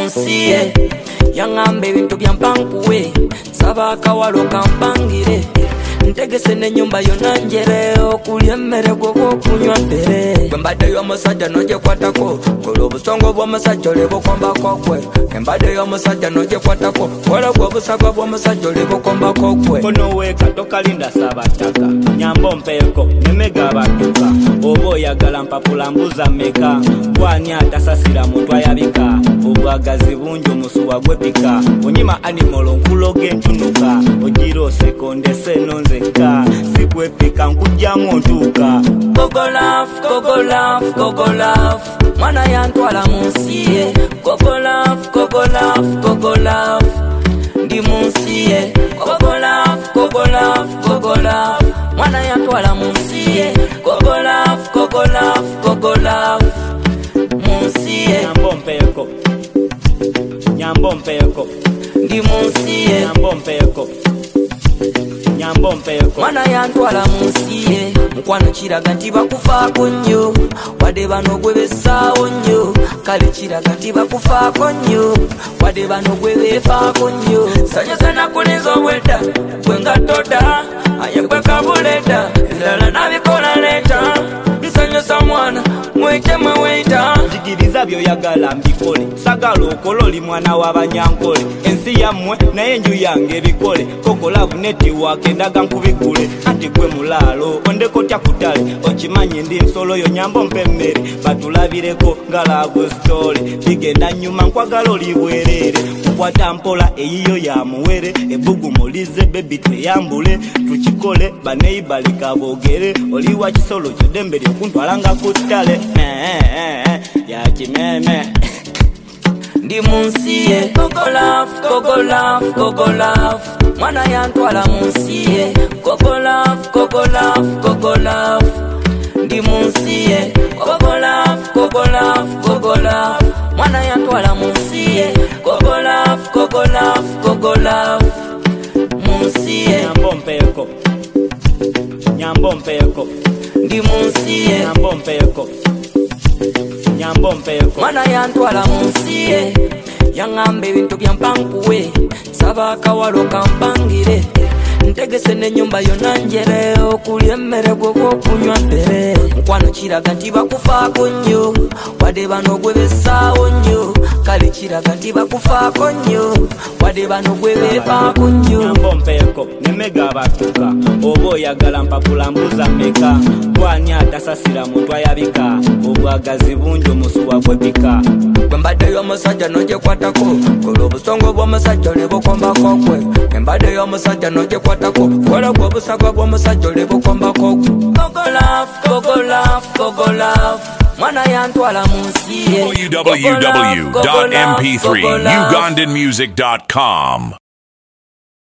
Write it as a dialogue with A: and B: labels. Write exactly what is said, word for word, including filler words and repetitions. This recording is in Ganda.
A: munsi ye yangamba ebintu byampankuwe saba akawalo kampangire ntegese n'ennyumba yonna njere okulya emmere gw'okunywa bbere bwe mbadde y'omusajja n'ogyekwatako kola obusongo bw'omusajja oleba okombako kwe embadde y'omusajja n'ogyekwatako kola gwe obusagwa bw'omusajja oleba okombako kwe
B: kono weeka tokalinda saabattaka nyamba ompeeko nemega abadduka oba oyagala mpapula mbuza mmeka gwani atasasira muntu ayabika obwagazi bungi omusuwa gwepika onyima animolo nkuloga entunuka ogira osekondese nonzeka sikwepika nkujjamu ontuuka
A: Gogolaf, gogolaf, gogolaf mwana yantwala munsi ye Gogolaf, gogolaf, gogolaf ndi munsi ye Gogolaf, gogolaf, gogolaf mwana yantwala munsi ye Gogolaf, gogolaf, gogolaf munsi ye
B: nyamba ompeeko nyamba ompeeko
A: ndi munsi ye
B: nyamba ompeeko nyamba ompeeko
A: mwana yantwala munsi ye mukwano kiraga nti bakufaako nnyo wadde bano gwe bessaawo nnyo kale kiraga nti bakufaako nnyo wadde bano gwe beefaako nnyo sanyusa nakulinza obwedda gwe nga toda aye gwe kabuleda ebirala nabikola leeta nsanyusa mwana mweke mwe weeta
B: jigiriza byoyagala mbikole sagala okola oli mwana w'abanyankole ensi yammwe naye enju yange ebikole kokolavu netiwaaka endaga nkubigule anti gwe mulaalo ondekotya kutale okimanyi ndi nsolo yo nyamba ompa emmere batulabireko nga laavu sitole bigenda nnyuma nkwagala oli bwereere kukwata mpola eyiyo ya muwere ebbugu mulize bebi tweyambule tukikole baneibalika boogere oli wa kisolo kyodembe lyokuntwalanga ku ttale ya kimeme
A: ndi munsi ye Gogolaf, gogolaf, gogolaf mwana yantwala munsi ye Gogolaf, gogolaf, gogolaf ndi munsi ye Gogolaf, gogolaf, gogolaf mwana yantwala munsi ye Gogolaf, gogolaf, gogolaf munsi ye
B: nyamba ompeeko nyamba ompeeko
A: ndi munsi ye
B: nyamba ompeeko nyamba ompeeko
A: mwana yantwala munsi ye yangamba ebintu byampankuwe saba akawalo kampangire ntegese n'ennyumba yonna njere okulya emmere gw'okunywa bbere mukwano kiraga nti bakufaako nnyo wadde bano gwe bessaawo nnyo kale kiraga nti bakufaako nnyo wadde bano gwe beefaako nnyo
B: nyamba ompeeko nemega abatuka oba oyagala mpapula mbuza mmeka gwani atasasira muntu ayabika obwagazi bungi omusuwa gwepika
A: bwe mbadde y'omusajja n'ogyekwatako kola obusongo bw'omusajja oleba okombako kwe embadde y'omusajja n'ogyekwatako kola gwe obusagwa bw'omusajja oleba okombako kwe Gogolaf, gogolaf, gogolaf mwana yantwala munsi ye
C: w w w dot m p three ugandan music dot com